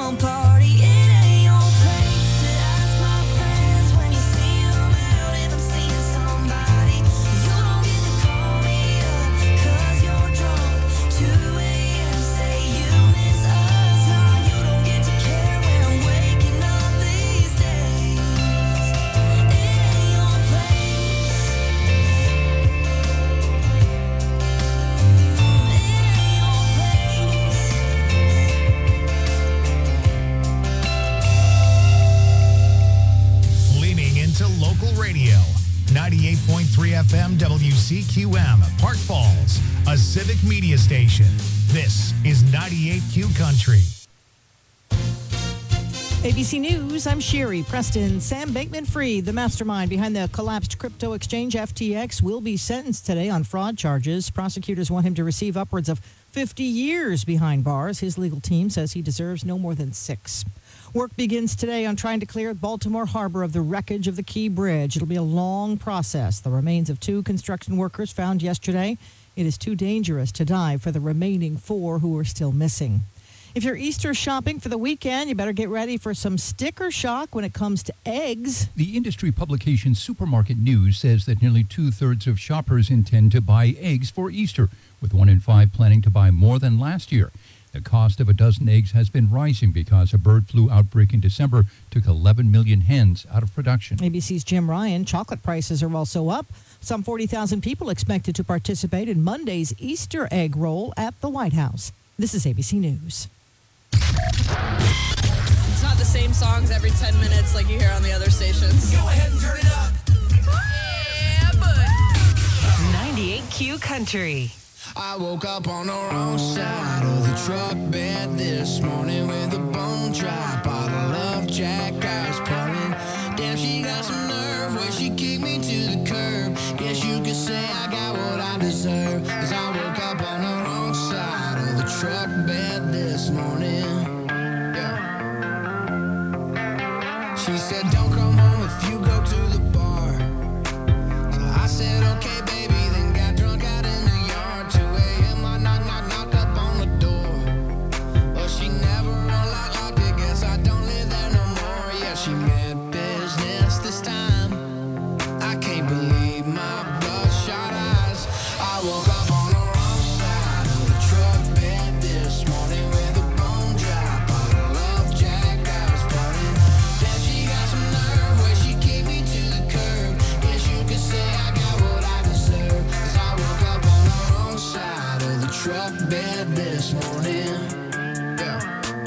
don't party, it ain't your place to ask my friends when you see them out if I'm seeing somebody. You don't get to call me up 'cause you're drunk. 2 a.m. say you miss us. Nah, you don't get to care when I'm waking up these days. It ain't your place. Leaning into local radio. 98.3 FM WCQM, Park Falls, a civic media station. This is 98Q Country. ABC News, I'm Sherry Preston. Sam Bankman-Fried, the mastermind behind the collapsed crypto exchange FTX, will be sentenced today on fraud charges. Prosecutors want him to receive upwards of 50 years behind bars. His legal team says he deserves no more than 6. Work begins today on trying to clear Baltimore Harbor of the wreckage of the Key Bridge. It'll be a long process. The remains of 2 construction workers found yesterday. It is too dangerous to dive for the remaining 4 who are still missing. If you're Easter shopping for the weekend, you better get ready for some sticker shock when it comes to eggs. The industry publication Supermarket News says that nearly 2/3 of shoppers intend to buy eggs for Easter, with 1 in 5 planning to buy more than last year. The cost of a dozen eggs has been rising because a bird flu outbreak in December took 11 million hens out of production. ABC's Jim Ryan. Chocolate prices are also up. Some 40,000 people expected to participate in Monday's Easter egg roll at the White House. This is ABC News. It's not the same songs every 10 minutes like you hear on the other stations. Go ahead and turn it up. Yeah, but 98Q Country. I woke up on the wrong side of the truck bed this morning with a bone dry bottle of Jack Ice pouring. Damn, she got some nerve when she kicked me to the curb. Guess you could say I got what I deserve, 'cause I woke up on the wrong side of the truck bed this morning. Yeah. She said, don't come home if you go to the bar. So I said, okay, baby, then got drunk out in the yard. 2 a.m. I knock up on the door. Well, she never unlocked it, guess I don't live there no more. Yeah, she meant business this time. I can't believe my bloodshot eyes. I woke up on the wrong side of the truck bed this morning with a bone dry bottle of Jack Ice pouring. Then she got some nerve when she kicked me to the curb. Guess you could say I got what I deserve, 'cause I woke up on the wrong side of the truck bed this morning. Yeah.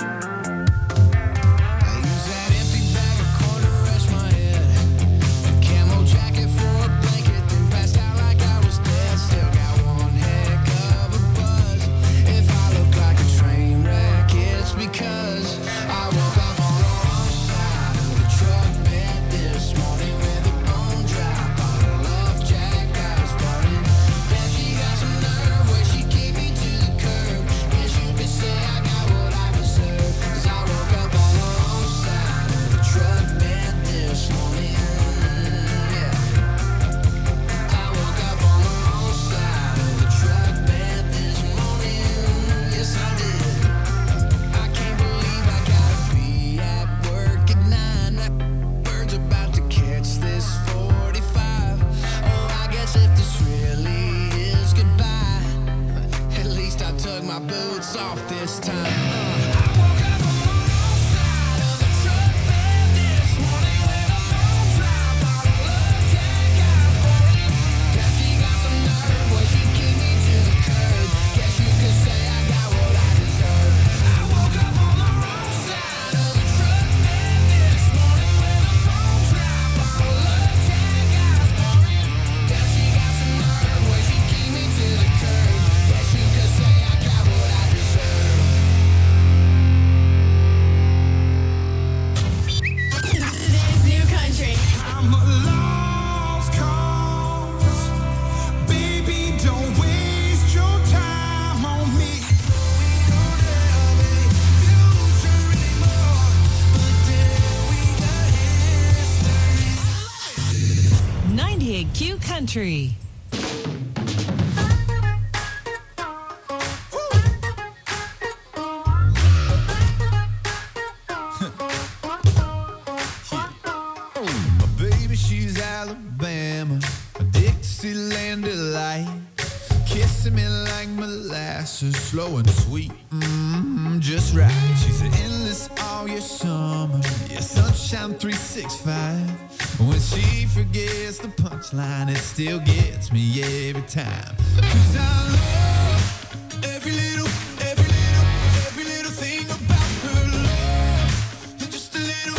I use that empty bag of corn to rest my head. A camo jacket for a blanket, then passed out like I was dead. Still got one heck of a buzz. If I look like a train wreck, it's because I woke up on the wrong side of the truck bed this morning with a bone dry bottle of Jack Ice pouring. Then she got some nerve when she kicked me to the curb. Guess you could say I got what I deserve, 'cause I woke up on the wrong side of the truck bed this morning. Yeah. I woke up on the wrong side of the truck bed this morning. Yes, I did. I can't believe I gotta be at work at 9. That bird's about to catch this 45. Oh, I guess if this really is goodbye, at least I took my boots off this time. I woke up on the wrong side of the truck bed this morning with a bone dry bottle of Jack Ice pouring. Guess she got some nerve when she kicked me to the curb. Guess you could say I got what I deserve. I woke up on the wrong side of the truck bed this morning with a bone dry bottle of Jack Ice pouring. Guess she got some nerve when she kicked me to the curb. Guess you could say I got what I deserve. this new country. I'm a lost cause. Baby, don't waste your time on me. We don't have a future anymore, but then we got history. 98Q Country. slow and sweet, just right. She's endless all year summer, yeah, sunshine 365. When she forgets the punchline, it still gets me every time. 'Cause I love every little thing about her love. And just a little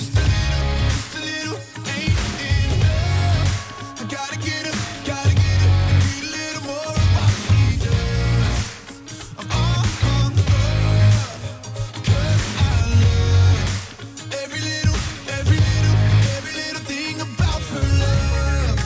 ain't enough. I gotta get her, need a little more of what she does. I'm on love, 'cause I love every little thing about her love.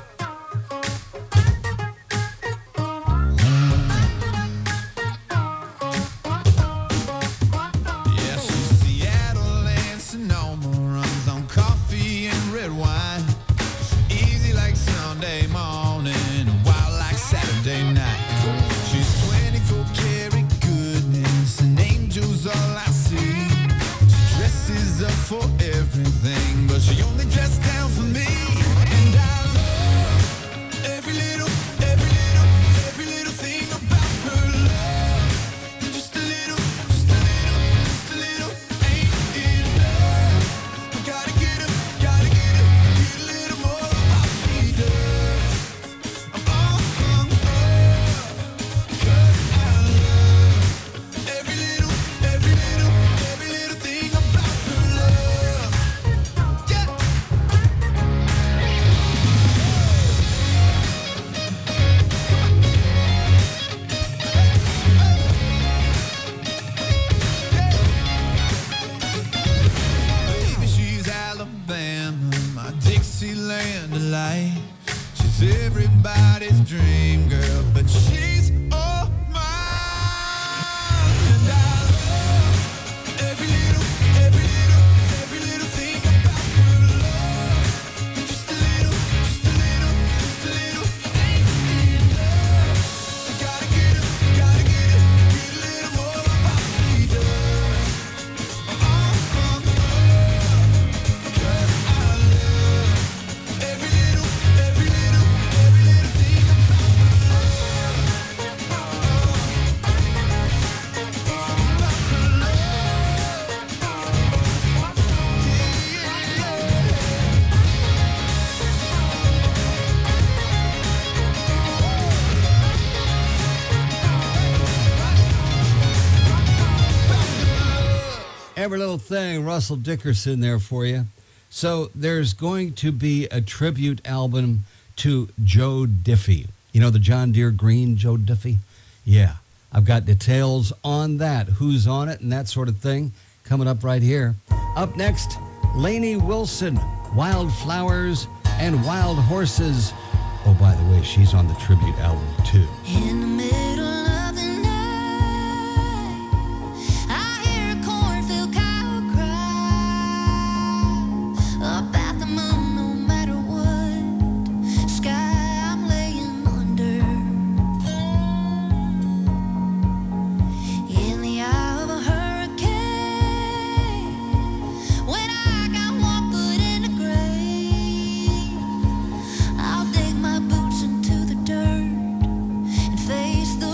Yeah, she's Seattle and Sonoma, runs on coffee and red wine. Easy like Sunday morning, wild like Saturday night. She's 24 karat goodness, and angels all I see. She dresses up for everything, but she only dressed down for me. And I love every little thing about her love. And just a little ain't enough. I gotta get her, need a little more of what she does. I'm on love, 'cause I love every little thing about her love. Yeah. Baby, she's Alabama, my Dixieland delight. She's everybody's dream girl, but she's all mine. And I love every little thing about her love. And just a little ain't enough. I gotta get her, need a little more of what she does. I'm on love, 'cause I love every little thing about Every little thing, Russell Dickerson there for you. So there's going to be a tribute album to Joe Diffie. You know the John Deere Green Joe Diffie? Yeah, I've got details on that, who's on it and that sort of thing, coming up right here. Up next, Lainey Wilson, Wildflowers and Wild Horses. Oh, by the way, she's on the tribute album too. In the middle of the night, I hear a cornfield cow cry up at the moon. No matter what sky I'm laying under, in the eye of a hurricane, when I got one foot in the grave, I'll dig my boots into the dirt and face the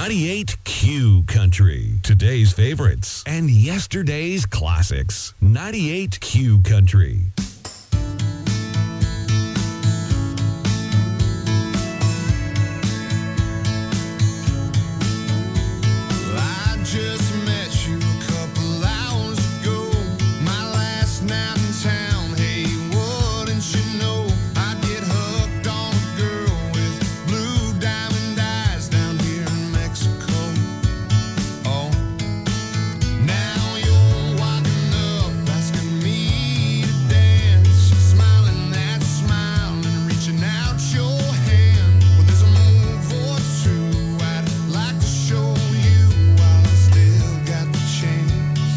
98 Q Country. Today's favorites and yesterday's classics. 98 Q Country. I just met you a couple hours ago. My last night in town. Hey, wouldn't you know? I get hooked on a girl with blue diamond eyes down here in Mexico. Oh, now you're walking up, asking me to dance, smiling that smile and reaching out your hand. Well, there's a move or two I'd like to show you while I still got the chance.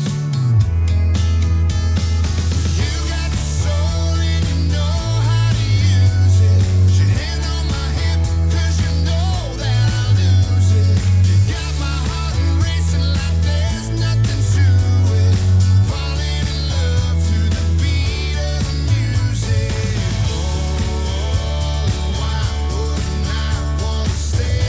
You got the soul and you know how to use it. Put your hand on my hip 'cause you know that I'll lose it. You got my heart racing like there's nothing to it. Falling in love to the beat of the music. Oh, why wouldn't I wanna stay?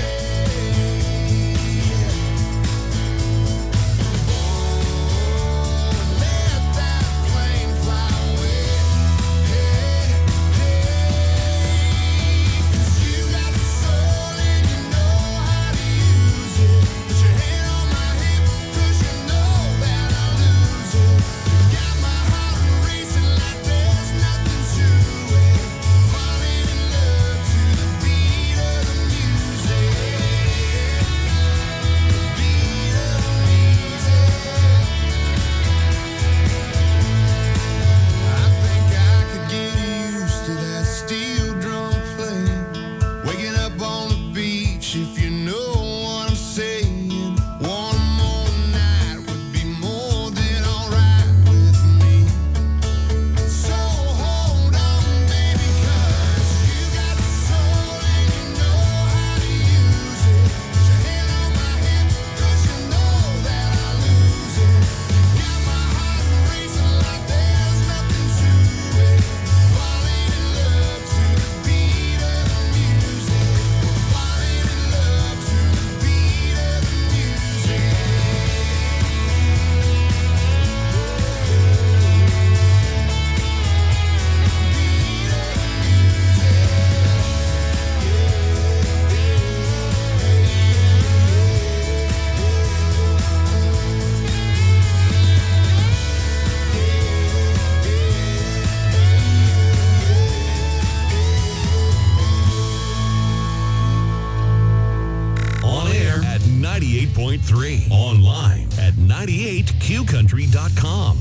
Let that plane fly away. Hey, hey. 'Cause you got the soul and you know how to use it. Put your hand on my hip 'cause you know that I'll lose it. You got my heart racing like there's nothing to it. Falling in love to the beat of the music. Beat of the music. I think I could get used to that steel drum playing. Waking up on the beach, if you know what I'm saying. One more night would be more than alright with me. So hold on, baby, 'cause you got the soul and you know how to use it. Put your hand on my hip 'cause you know that I'll lose it. You got my heart racing like there's nothing to it. Falling in love to the beat of the music. We're falling in love to the beat of the music. On air at 98.3. Online at 98qcountry.com.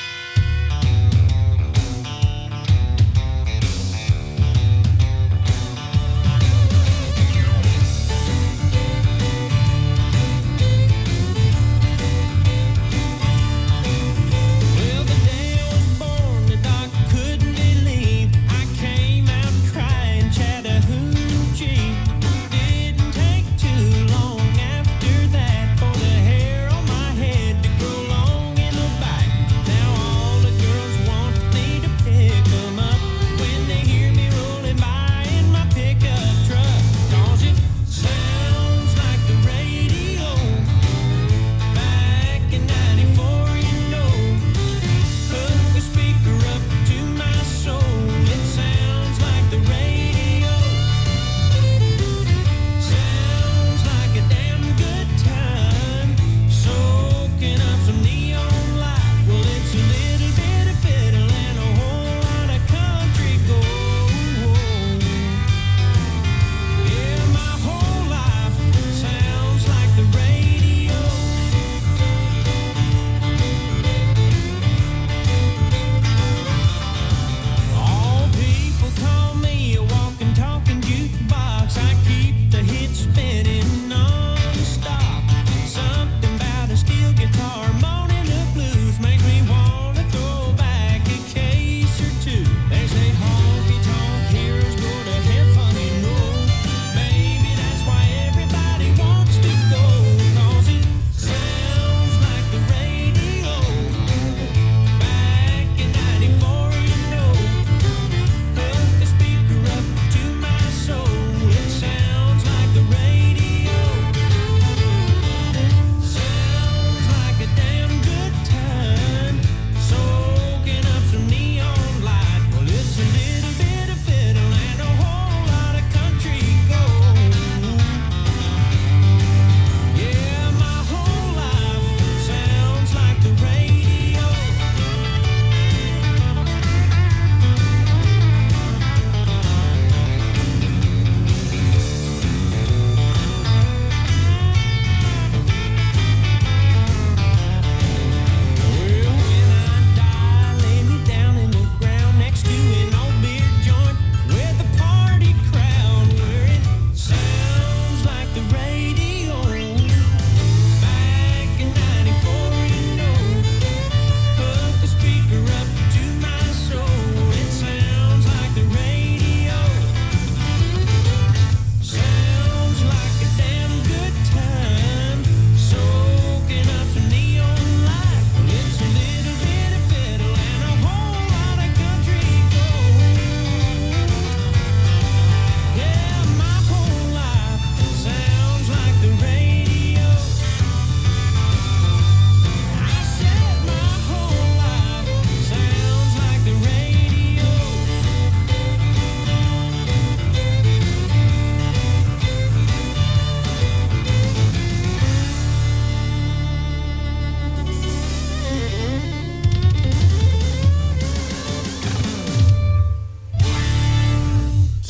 Well, the day I was born, the doctor couldn't believe I came out crying Chattahoochee. Didn't take too long after that for the hair on my head to grow long in the back. Now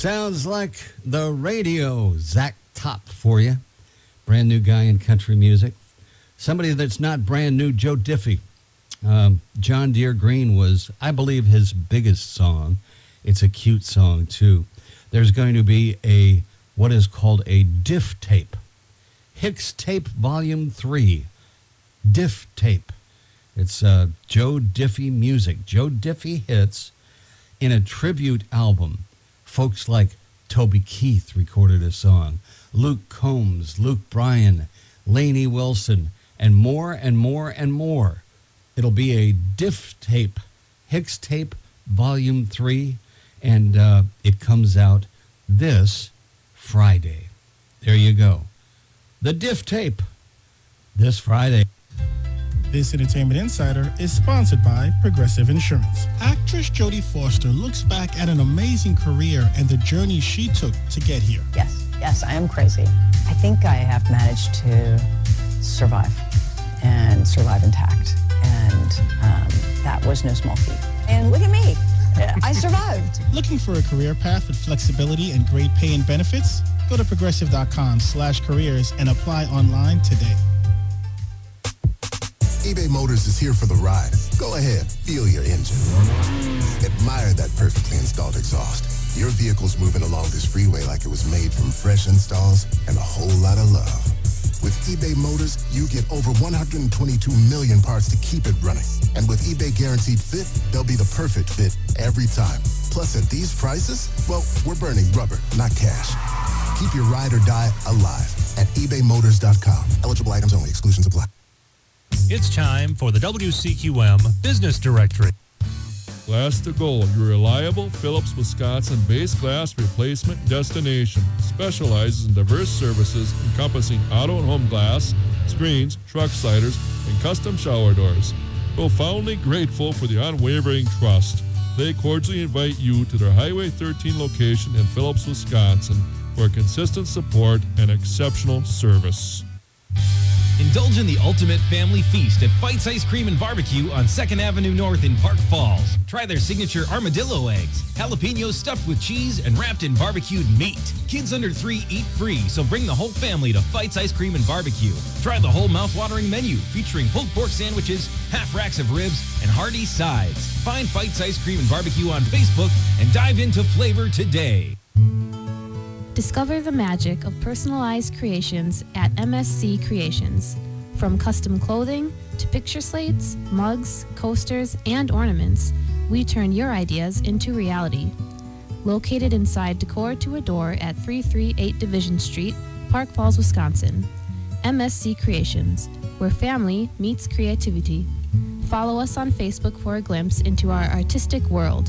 Sounds like the radio. Zach Top for you. Brand new guy in country music. Somebody that's not brand new, Joe Diffie. John Deere Green was, I believe, his biggest song. It's a cute song, too. There's going to be what is called a diff tape. Hicks Tape Volume 3. Diff tape. It's Joe Diffie music. Joe Diffie hits in a tribute album. Folks like Toby Keith recorded a song. Luke Combs, Luke Bryan, Lainey Wilson, and more and more and more. It'll be a diff tape, Hicks Tape Volume 3, and it comes out this Friday. There you go. The diff tape this Friday. This Entertainment Insider is sponsored by Progressive Insurance. Actress Jodie Foster looks back at an amazing career and the journey she took to get here. Yes, I am crazy. I think I have managed to survive and survive intact. And that was no small feat. And look at me. I survived. Looking for a career path with flexibility and great pay and benefits? Go to progressive.com/careers and apply online today. eBay Motors is here for the ride. Go ahead, feel your engine. Admire that perfectly installed exhaust. Your vehicle's moving along this freeway like it was made from fresh installs and a whole lot of love. With eBay Motors, you get over 122 million parts to keep it running. And with eBay Guaranteed Fit, they'll be the perfect fit every time. Plus, at these prices, well, we're burning rubber, not cash. Keep your ride or die alive at ebaymotors.com. Eligible items only. Exclusions apply. It's time for the WCQM Business Directory. Glass to Go, your reliable Phillips, Wisconsin-based glass replacement destination. Specializes in diverse services encompassing auto and home glass, screens, truck sliders, and custom shower doors. Profoundly grateful for the unwavering trust. They cordially invite you to their Highway 13 location in Phillips, Wisconsin for consistent support and exceptional service. Indulge in the ultimate family feast at Fights Ice Cream and Barbecue on 2nd Avenue North in Park Falls. Try their signature armadillo eggs, jalapenos stuffed with cheese and wrapped in barbecued meat. Kids under 3 eat free, so bring the whole family to Fights Ice Cream and Barbecue. Try the whole mouth-watering menu featuring pulled pork sandwiches, half racks of ribs, and hearty sides. Find Fights Ice Cream and Barbecue on Facebook and dive into flavor today. Discover the magic of personalized creations at MSC Creations. From custom clothing to picture slates, mugs, coasters, and ornaments, we turn your ideas into reality. Located inside Decor to Adore at 338 Division Street, Park Falls, Wisconsin. MSC Creations, where family meets creativity. Follow us on Facebook for a glimpse into our artistic world.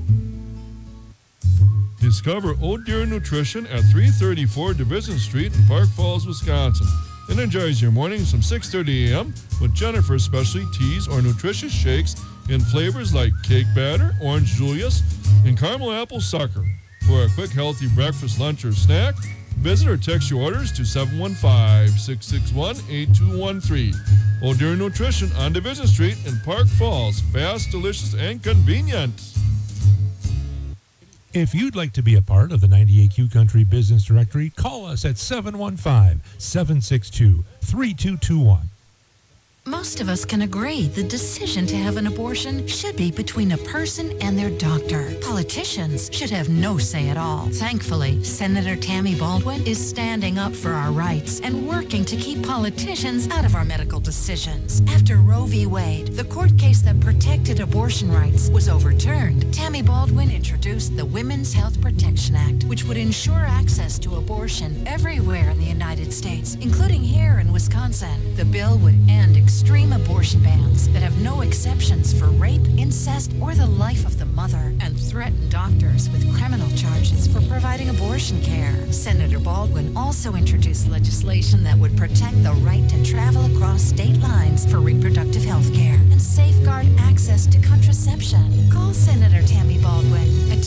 Discover Old Deer Nutrition at 334 Division Street in Park Falls, Wisconsin. Energize your mornings from 6:30 a.m. with Jennifer's specialty teas or nutritious shakes in flavors like cake batter, orange Julius, and caramel apple sucker. For a quick, healthy breakfast, lunch, or snack, visit or text your orders to 715-661-8213. Old Deer Nutrition on Division Street in Park Falls. Fast, delicious, and convenient. If you'd like to be a part of the 98Q Country Business Directory, call us at 715-762-3221. Most of us can agree the decision to have an abortion should be between a person and their doctor. Politicians should have no say at all. Thankfully, Senator Tammy Baldwin is standing up for our rights and working to keep politicians out of our medical decisions. After Roe v. Wade, the court case that protected abortion rights, was overturned, Tammy Baldwin introduced the Women's Health Protection Act, which would ensure access to abortion everywhere in the United States, including here in Wisconsin. The bill would end extreme abortion bans that have no exceptions for rape, incest, or the life of the mother, and threaten doctors with criminal charges for providing abortion care. Senator Baldwin also introduced legislation that would protect the right to travel across state lines for reproductive health care and safeguard access to contraception. Call Senator Tammy Baldwin at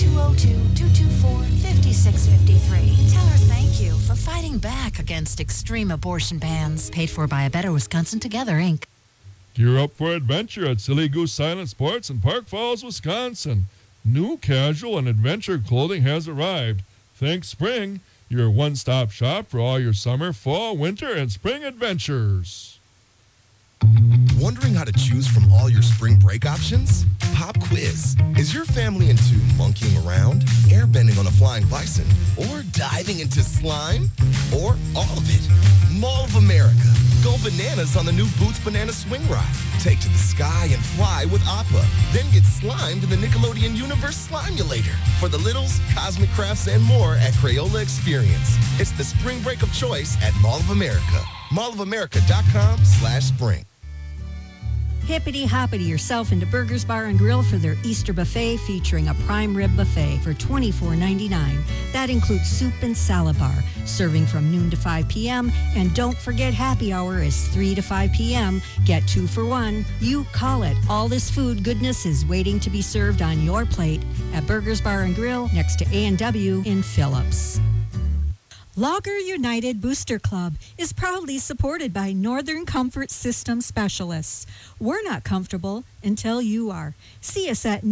202-224-5653. Tell her thank you for fighting back against extreme abortion bans. Paid for by A Better Wisconsin Together, Inc. Gear up for adventure at Silly Goose Silent Sports in Park Falls, Wisconsin. New casual and adventure clothing has arrived. Think Spring, your one-stop shop for all your summer, fall, winter, and spring adventures. Wondering how to choose from all your spring break options? Pop quiz. Is your family into monkeying around, airbending on a flying bison, or diving into slime? Or all of it? Mall of America. Go bananas on the new Boots Banana Swing Ride. Take to the sky and fly with Appa. Then get slimed in the Nickelodeon Universe Slimulator. For the littles, cosmic crafts, and more at Crayola Experience. It's the spring break of choice at Mall of America. mallofamerica.com/spring. Hippity hoppity yourself into Burgers Bar and Grill for their Easter buffet featuring a prime rib buffet for $24.99. That includes soup and salad bar, serving from noon to 5 p.m. And don't forget happy hour is 3 to 5 p.m. Get 2 for 1. You call it. All this food goodness is waiting to be served on your plate at Burgers Bar and Grill next to A&W in Phillips. Logger United Booster Club is proudly supported by Northern Comfort System Specialists. We're not comfortable until you are. See us at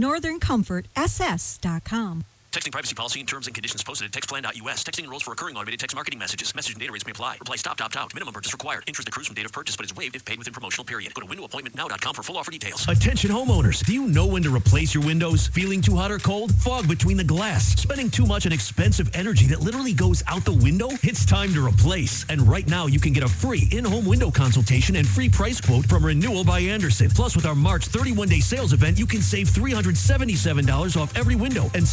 northerncomfortss.com. Texting privacy policy and terms and conditions posted at textplan.us. Texting enrolls for recurring automated text marketing messages. Message and data rates may apply. Reply stop, opt out. Minimum purchase required. Interest accrues from date of purchase but is waived if paid within promotional period. Go to windowappointmentnow.com for full offer details. Attention homeowners. Do you know when to replace your windows? Feeling too hot or cold? Fog between the glass? Spending too much on expensive energy that literally goes out the window? It's time to replace. And right now you can get a free in-home window consultation and free price quote from Renewal by Andersen. Plus with our March 31-day sales event, you can save $377 off every window and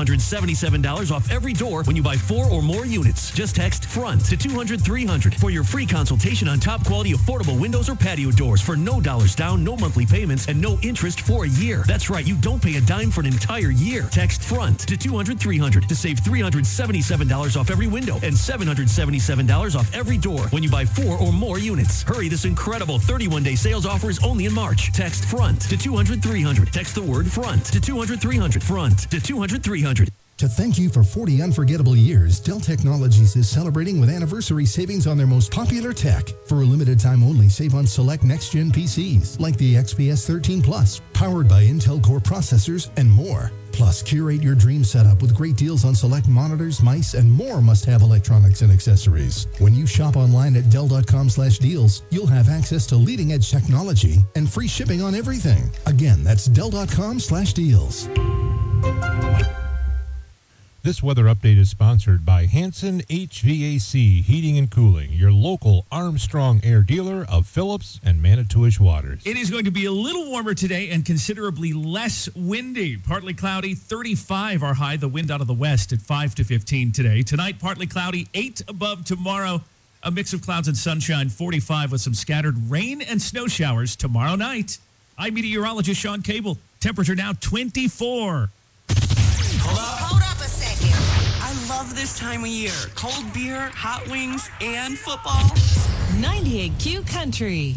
$777 off every door when you buy 4 or more units. Just text FRONT to 200-300 for your free consultation on top quality affordable windows or patio doors for no dollars down, no monthly payments, and no interest for a year. That's right, you don't pay a dime for an entire year. Text FRONT to 200-300 to save $377 off every window and $777 off every door when you buy 4 or more units. Hurry, this incredible 31-day sales offer is only in March. Text FRONT to 200-300. Text the word FRONT to 200-300. FRONT to 200-300. To thank you for 40 unforgettable years, Dell Technologies is celebrating with anniversary savings on their most popular tech. For a limited time only, save on select next-gen PCs like the XPS 13 Plus, powered by Intel Core processors and more. Plus, curate your dream setup with great deals on select monitors, mice, and more must-have electronics and accessories. When you shop online at Dell.com/deals, you'll have access to leading-edge technology and free shipping on everything. Again, that's Dell.com/deals. This weather update is sponsored by Hanson HVAC Heating and Cooling, your local Armstrong Air dealer of Phillips and Manitowish waters. It is going to be a little warmer today and considerably less windy. Partly cloudy, 35 our high. The wind out of the west at 5 to 15 today. Tonight, partly cloudy, 8 above tomorrow. A mix of clouds and sunshine, 45 with some scattered rain and snow showers tomorrow night. I'm meteorologist Sean Cable. Temperature now 24. Hold up a second. I love this time of year. Cold beer, hot wings, and football. 98Q Country.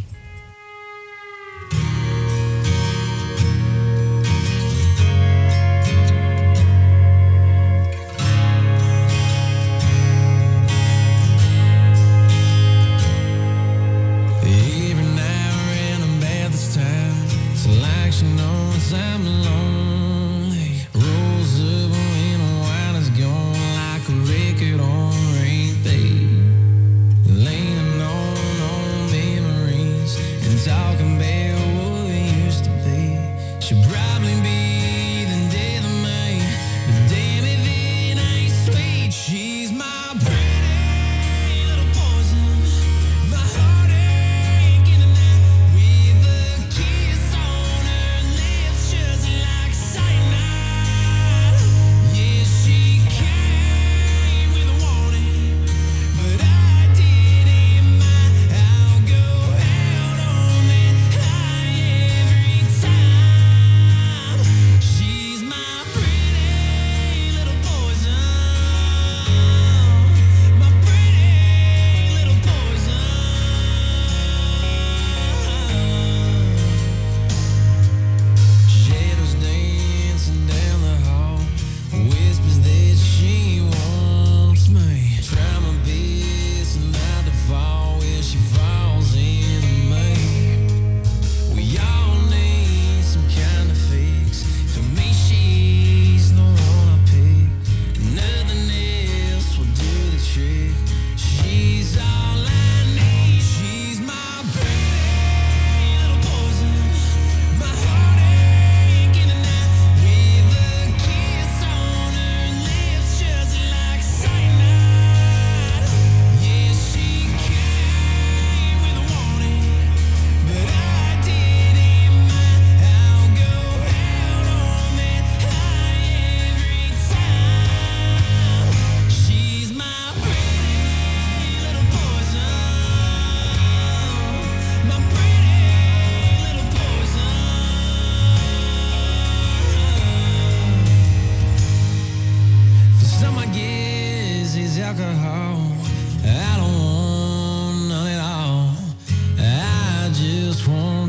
Every now and I'm bad this time. It's like she knows I'm lonely. Rolls up when a wine is gone like a record on repeat. Leaning on memories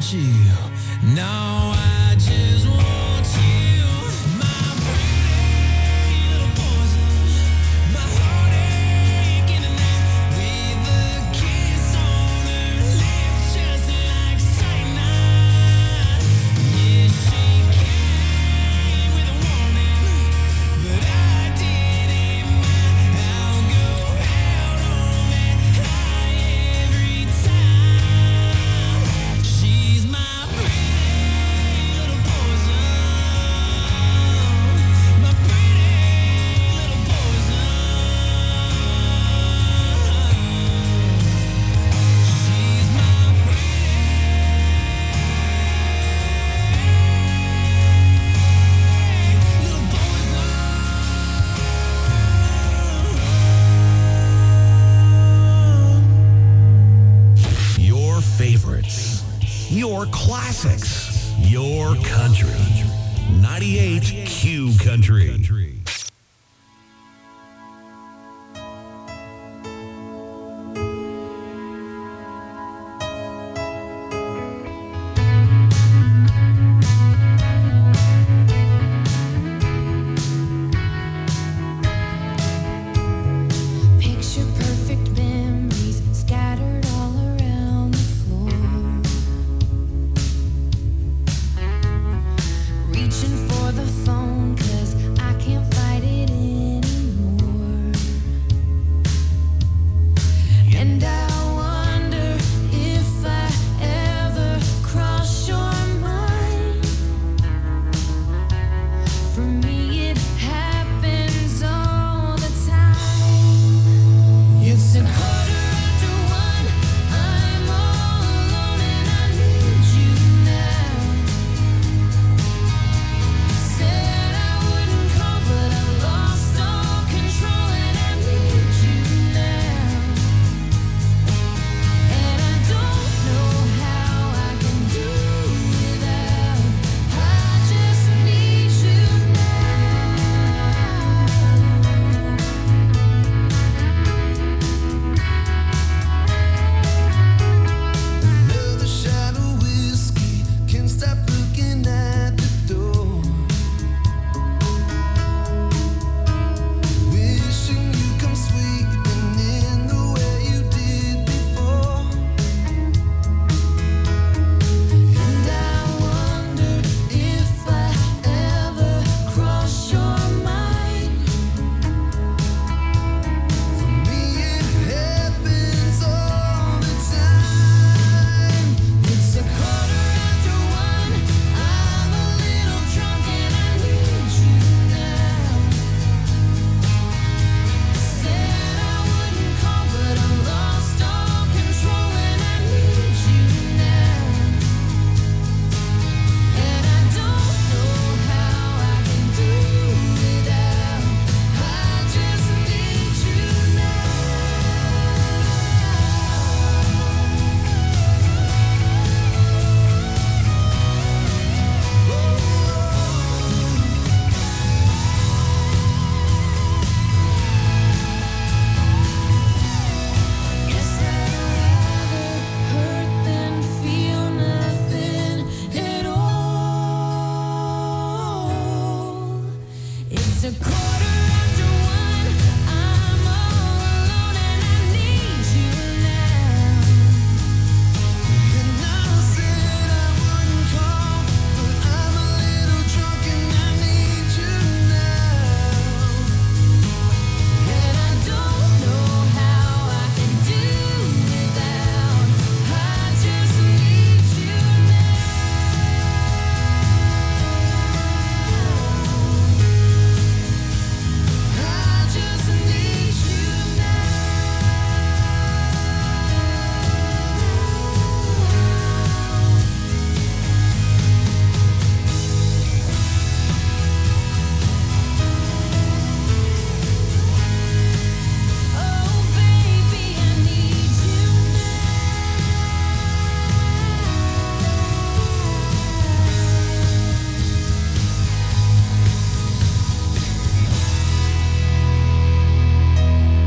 want you. No, I just want you. My pretty little poison. My heartache in the night with a kiss on her lips just like cyanide. Yeah, she came with a warning, but I didn't mind. I'll go out on that high every time. She's my pretty little poison. My pretty little poison. She's my little Your favorites, your classics, your country. 98 Q Country. Picture perfect memories scattered all around the floor. Reaching for the phone 'cause I can't fight it anymore. And I wonder if I ever cross your mind. For me it happens all the time. It's a quarter after one. I'm all alone and I need you now. Said I wouldn't call, but I lost all control and I need you now. And I don't know how I can do without. I just need you Another shot of whiskey, can't stop looking at the door. Wishing you come sweeping in the way you did before. And I wonder if I ever cross your mind. For me it happens all the time. It's a quarter after one. I'm a little drunk and I need you now. Said I wouldn't call, but I lost all control and I need you now. And I don't know how I can do without. I just need you Guess I'd rather hurt than feel nothing at all. It's a quarter after one. I'm all alone and I need you now. And I said I wouldn't call, but I'm a little drunk and I need you now. And I don't know how I can do without. I just need you I just need you Oh baby, I need you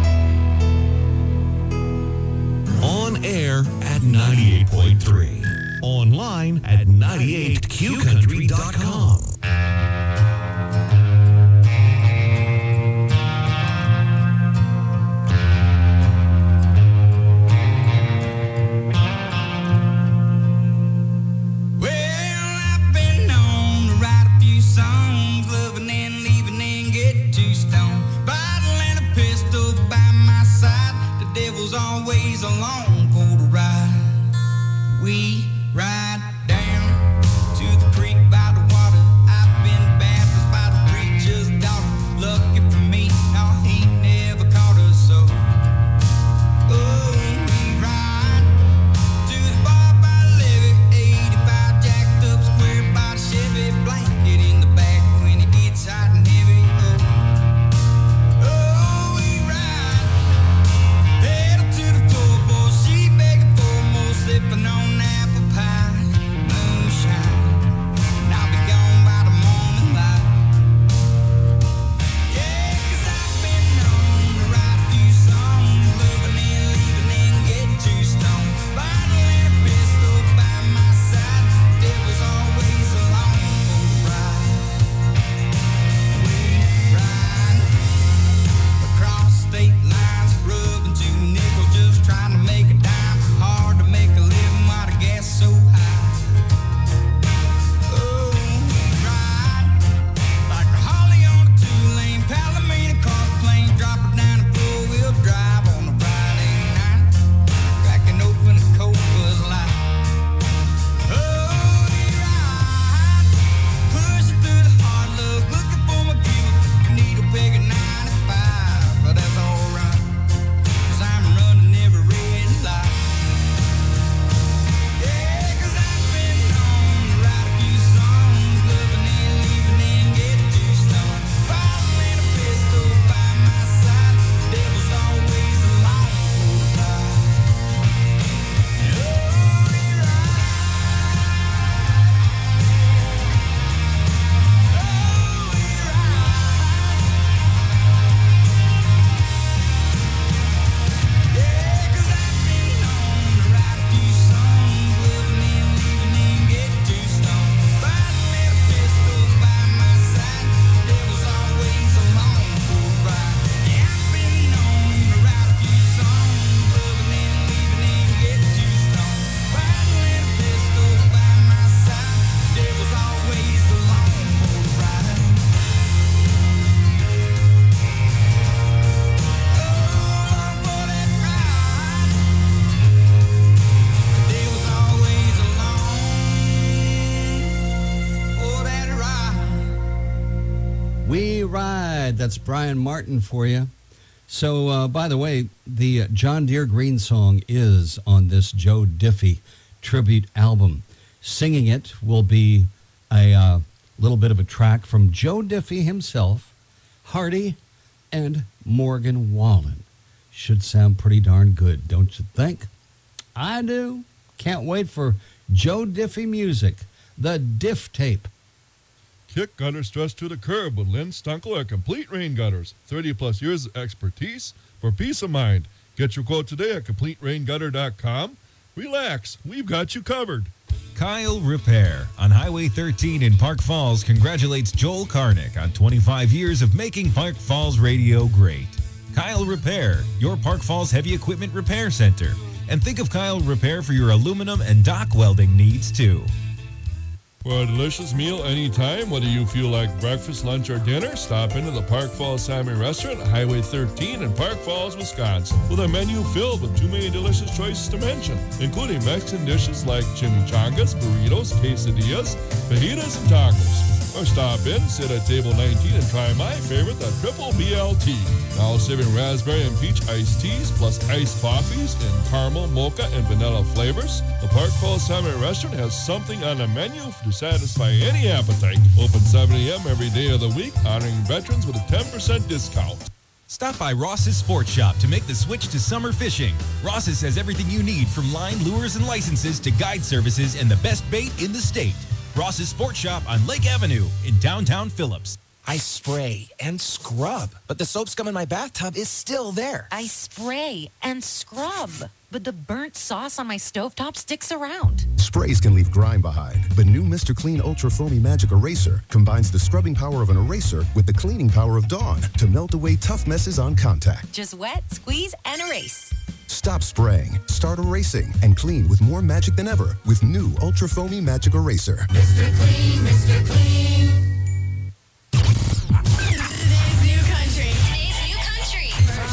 On air at 98.3. Online at 98qcountry.com. Always along for the ride. We ride down to the creek by the water. I've been baptized by the preacher's daughter. Lucky for me, no, he never caught us so. Oh, we ride to the bar by the levee. 85 jacked up square by the Chevy. Blanket in the back when it gets hot and heavy. Sipping on apple pie, moonshine, and I'll be gone by the morning light. Yeah, 'cause I've been known to write a few songs, loving and leaving and getting too stoned. Bottle and a pistol by my side, devil's always along for the ride. We ride across state lines, rubbing 2 nickels, just trying to make a dime. Hard to make a living while the gas so high. Oh, we ride like a Holly on a 2-lane Palomino cross plane, drop it down a 4-wheel drive on a Friday night, cracking open a cold Bud Light. Oh, we ride, pushing through the hard luck, looking for my gift, needle peg at 95, but that's alright, 'cause I'm running every red light. That's Brian Martin for you. So, by the way, the John Deere Green song is on this Joe Diffie tribute album. Singing it will be a little bit of a track from Joe Diffie himself, Hardy, and Morgan Wallen. Should sound pretty darn good, don't you think? I do. Can't wait for Joe Diffie music, the Diff Tape. Kick gutter stress to the curb with Lynn Stunkle at Complete Rain Gutters. 30-plus years of expertise for peace of mind. Get your quote today at CompleteRainGutter.com. Relax, we've got you covered. Kyle Repair on Highway 13 in Park Falls congratulates Joel Karnick on 25 years of making Park Falls radio great. Kyle Repair, your Park Falls heavy equipment repair center. And think of Kyle Repair for your aluminum and dock welding needs too. For a delicious meal anytime, whether you feel like breakfast, lunch, or dinner, stop into the Park Falls Salmon Restaurant at Highway 13 in Park Falls, Wisconsin, with a menu filled with too many delicious choices to mention, including Mexican dishes like chimichangas, burritos, quesadillas, fajitas, and tacos. Or stop in, sit at table 19, and try my favorite, the Triple BLT. Now serving raspberry and peach iced teas, plus iced coffees in caramel, mocha, and vanilla flavors. The Park Falls Salmon Restaurant has something on the menu to satisfy any appetite. Open 7 a.m. every day of the week, honoring veterans with a 10% discount. Stop by Ross's Sports Shop to make the switch to summer fishing. Ross's has everything you need from line, lures, and licenses to guide services and the best bait in the state. Ross's Sports Shop on Lake Avenue in downtown Phillips. I spray and scrub, but the soap scum in my bathtub is still there. I spray and scrub, but the burnt sauce on my stovetop sticks around. Sprays can leave grime behind, but new Mr. Clean Ultra Foamy Magic Eraser combines the scrubbing power of an eraser with the cleaning power of Dawn to melt away tough messes on contact. Just wet, squeeze, and erase. Stop spraying, start erasing, and clean with more magic than ever with new Ultra Foamy Magic Eraser. Mr. Clean, Mr. Clean. Today's new country. Today's new country.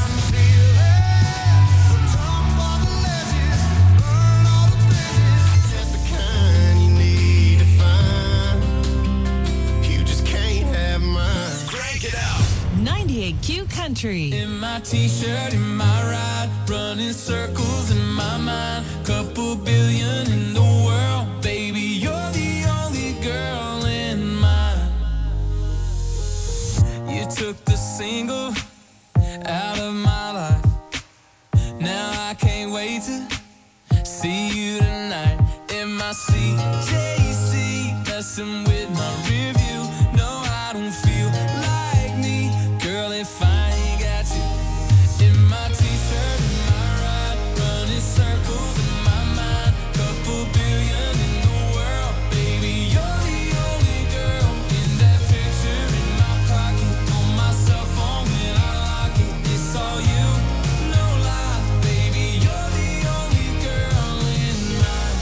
Just the kind you need to find. You just can't have mine. Crank it out. 98Q Country. In my t-shirt, in my ride, running circles in my mind. Couple billion in the world, baby, you're the only girl in mine. You took the single out of my life. Now I can't wait to see you tonight. In my CJC, messing with my review. No, I don't feel like me, girl, if I ain't got you. In my t-shirt, in my ride, running circles in my mind. Couple billion in the world, baby, you're the only girl. In that picture in my pocket, on my cell phone when I lock it, it's all you, no lie, baby, you're the only girl in mine.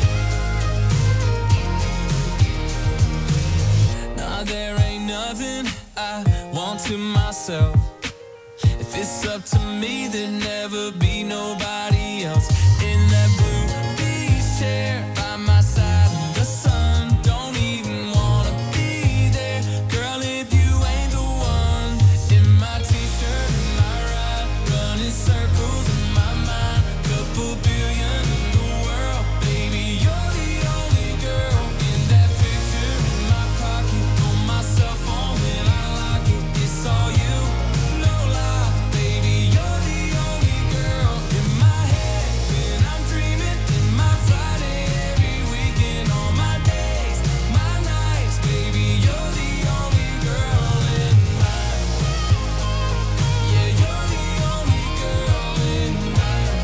Nah, there ain't nothing I want to myself. If it's up to me, there'd never be nobody else. In that blue beach chair by my side in the sun, don't even wanna be there, girl, if you ain't the one. In my t-shirt, in my ride, running circles in my mind. Couple billion in the world, baby, you're the only girl. In that picture in my pocket, on my cell phone when I lock it, it's all you, no lie, baby, you're the only girl. In my head when I'm dreaming, in my Friday every weekend, on my days, my nights, baby, you're the only girl in mine. Yeah, you're the only girl in mine.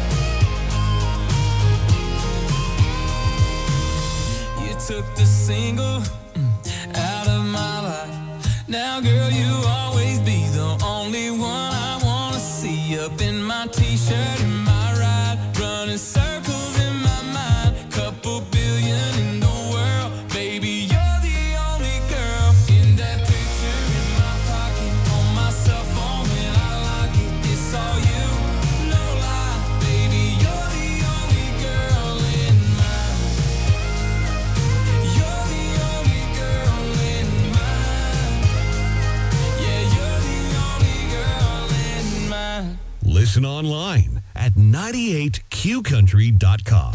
You took the single out of my life. Now, girl, you always be the only one I wanna see. Up in my t-shirt, in my ride, running circles in my mind. Couple billion in the world, baby, you're the only girl. In that picture in my pocket, on my cell phone when I lock it, it's all you, no lie, baby, you're the only girl in mine. You're the only girl in mine. Yeah, you're the only girl in mine. Listen online at 98qcountry.com.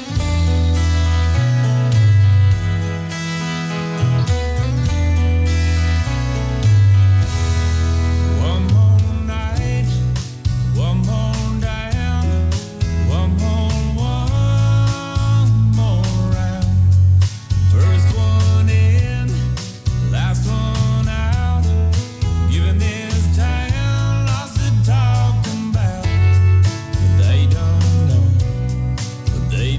One more night, one more down, one more round. First one in, last one out. Giving this town lots to talk about. But they don't know, but they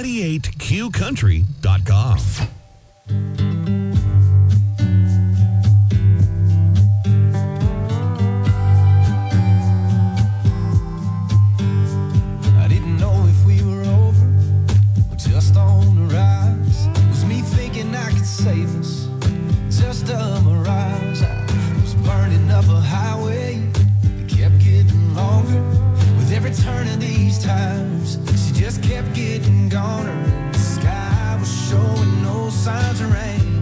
98qcountry.com. I didn't know if we were over or just on the rise. Was me thinking I could save us? Just a mirage. I was burning up a highway that kept getting longer. With every turn of these times, she just kept getting goner. And the sky was showing no signs of rain.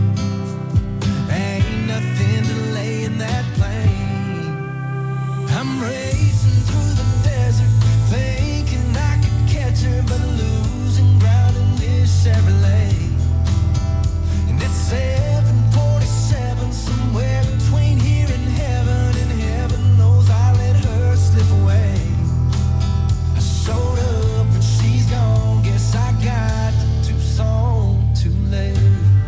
Ain't nothing delaying that plane. I'm racing through the desert, thinking I could catch her, but losing ground in this Chevrolet. And it's 747, somewhere between here and heaven knows I let her slip away. I showed up and she's gone, guess I got to Tucson too late.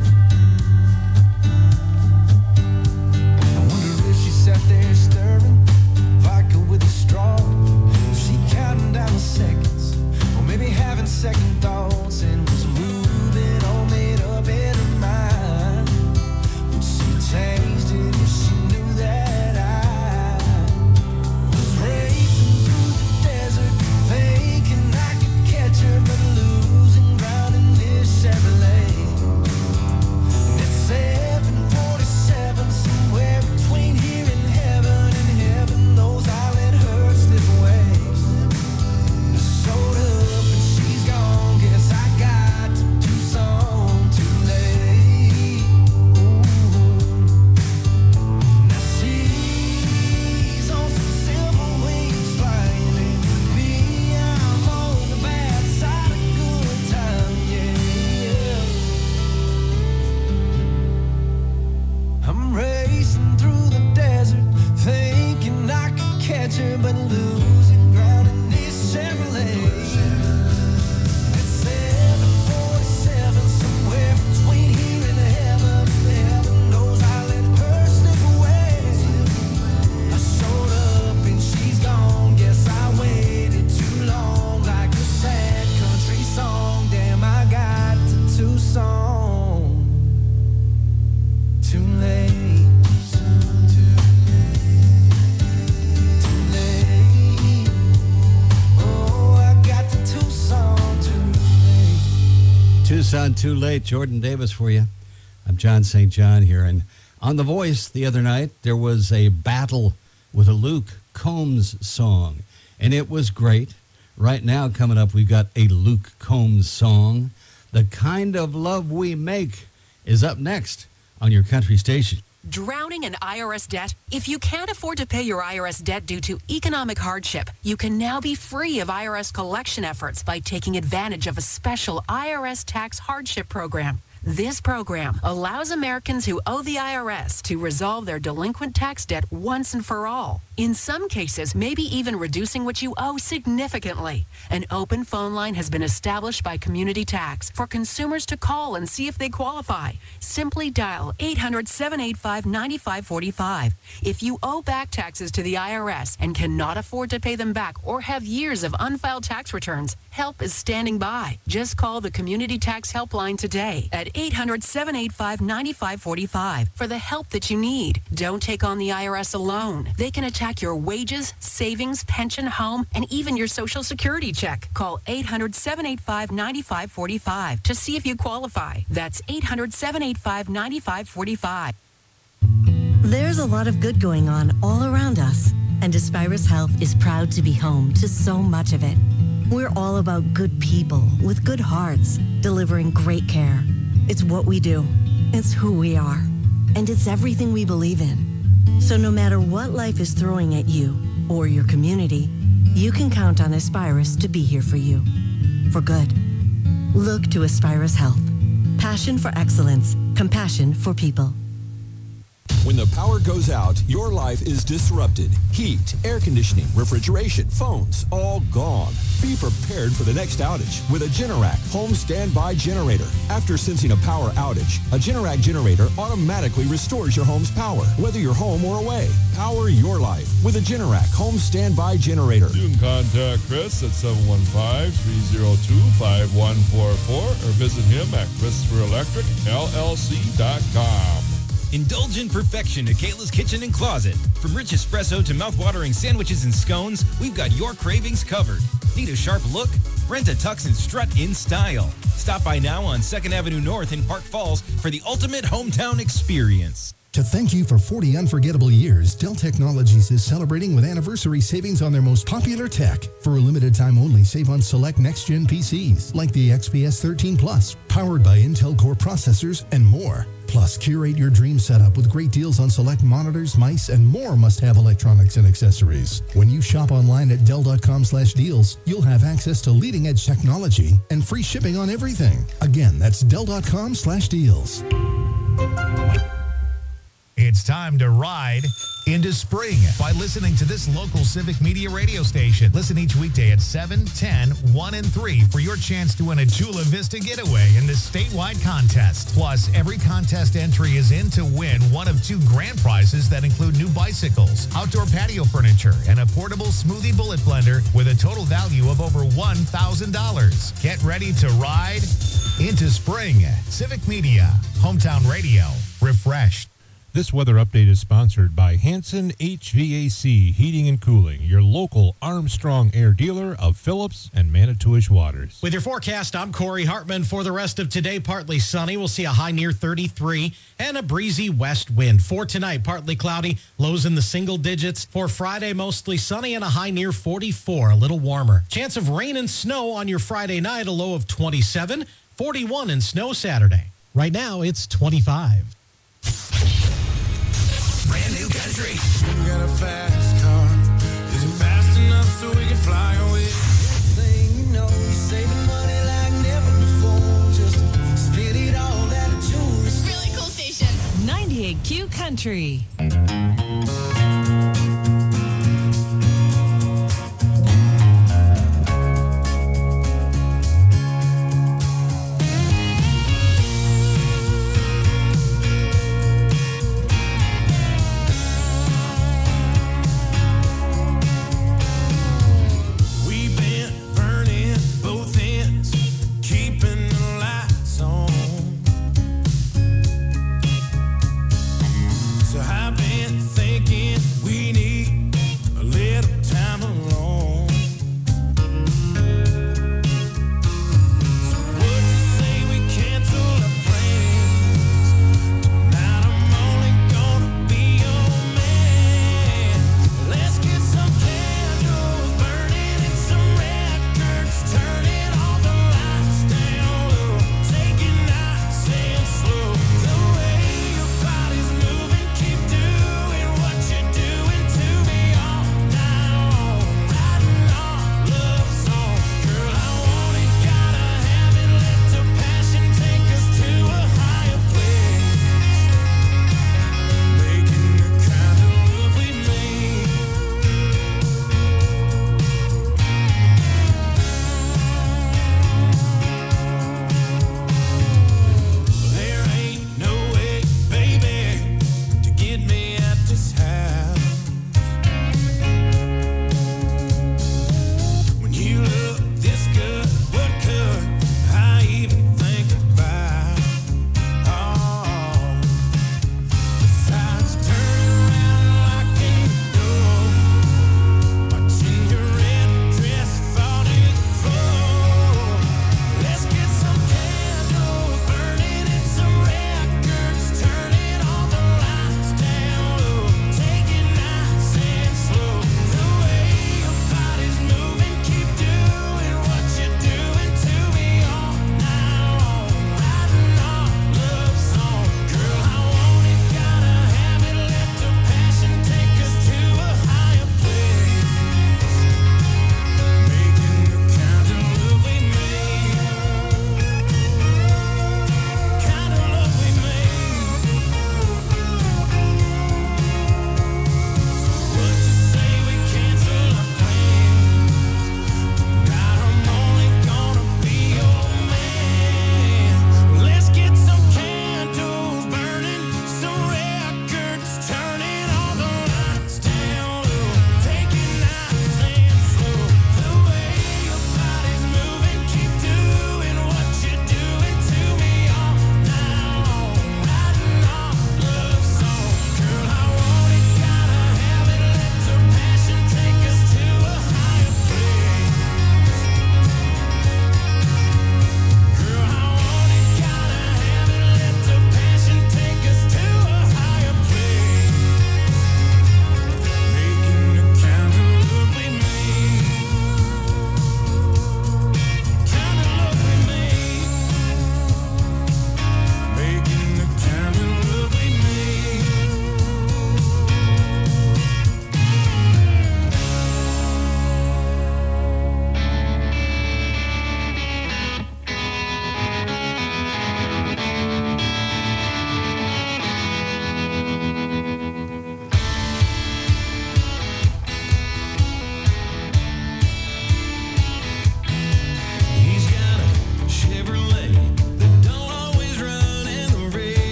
I wonder if she sat there stirring vodka with a straw, if she counting down the seconds, or maybe having second thoughts, and was moving all made up in her mind. Would she changed it if she knew that I was racing through the desert, thinking I could catch her, but losing ground in this Chevrolet. And it's 747, somewhere between here and heaven knows I let her slip away. I showed up and she's gone, guess I got to Tucson too late. Now she's on some silver wings flying, and me, I'm on the bad side of good time, yeah. I'm racing through the desert, thinking I could catch her, but losing ground in this Chevrolet. It's 747, somewhere between here and heaven knows I let her slip away. I showed up and she's gone, guess I waited too long, like a sad country song. Damn, I got to Tucson too late. Too late. Oh, I got to Tucson too late. Tucson Too Late, Jordan Davis for you. I'm John St. John here. And on The Voice the other night, there was a battle with a Luke Combs song, and it was great. Right now, coming up, we've got a Luke Combs song. The Kind of Love We Make is up next on your country station. Drowning in IRS debt? If you can't afford to pay your IRS debt due to economic hardship, you can now be free of IRS collection efforts by taking advantage of a special IRS tax hardship program. This program allows Americans who owe the IRS to resolve their delinquent tax debt once and for all. In some cases, maybe even reducing what you owe significantly. An open phone line has been established by Community Tax for consumers to call and see if they qualify. Simply dial 800-785-9545. If you owe back taxes to the IRS and cannot afford to pay them back or have years of unfiled tax returns, help is standing by. Just call the Community Tax Helpline today at 800-785-9545 for the help that you need. Don't take on the IRS alone. They can attack your wages, savings, pension, home, and even your Social Security check. Call 800-785-9545 to see if you qualify. That's 800-785-9545. There's a lot of good going on all around us, and Aspirus Health is proud to be home to so much of it. We're all about good people with good hearts, delivering great care. It's what we do. It's who we are. And it's everything we believe in. So no matter what life is throwing at you or your community, you can count on Aspirus to be here for you. For good. Look to Aspirus Health. Passion for excellence. Compassion for people. When the power goes out, your life is disrupted. Heat, air conditioning, refrigeration, phones, all gone. Be prepared for the next outage with a Generac home standby generator. After sensing a power outage, a Generac generator automatically restores your home's power, whether you're home or away. Power your life with a Generac home standby generator. You can contact Chris at 715-302-5144 or visit him at ChristopherElectricLLC.com. Indulge in perfection at Kayla's Kitchen and Closet. From rich espresso to mouth-watering sandwiches and scones, we've got your cravings covered. Need a sharp look? Rent a tux and strut in style. Stop by now on 2nd Avenue North in Park Falls for the ultimate hometown experience. To thank you for 40 unforgettable years, Dell Technologies is celebrating with anniversary savings on their most popular tech. For a limited time only, save on select next-gen PCs like the XPS 13 Plus, powered by Intel Core processors and more. Plus, curate your dream setup with great deals on select monitors, mice, and more must-have electronics and accessories. When you shop online at Dell.com/deals, you'll have access to leading-edge technology and free shipping on everything. Again, that's Dell.com/deals. It's time to ride into spring by listening to this local Civic Media radio station. Listen each weekday at 7, 10, 1, and 3 for your chance to win a Chula Vista getaway in this statewide contest. Plus, every contest entry is in to win one of 2 grand prizes that include new bicycles, outdoor patio furniture, and a portable smoothie bullet blender with a total value of over $1,000. Get ready to ride into spring. Civic Media, hometown radio, refreshed. This weather update is sponsored by Hanson HVAC Heating and Cooling, your local Armstrong Air dealer of Phillips and Manitowish Waters. With your forecast, I'm Corey Hartman. For the rest of today, partly sunny. We'll see a high near 33 and a breezy west wind. For tonight, partly cloudy, lows in the single digits. For Friday, mostly sunny and a high near 44, a little warmer. Chance of rain and snow on your Friday night, a low of 27, 41 and snow Saturday. Right now, it's 25. Brand new country. You got a fast car. Is it fast enough so we can fly away? Thing you know, you're saving money like never before. Just split it all out of jewelry. Really cool station. 98Q Country.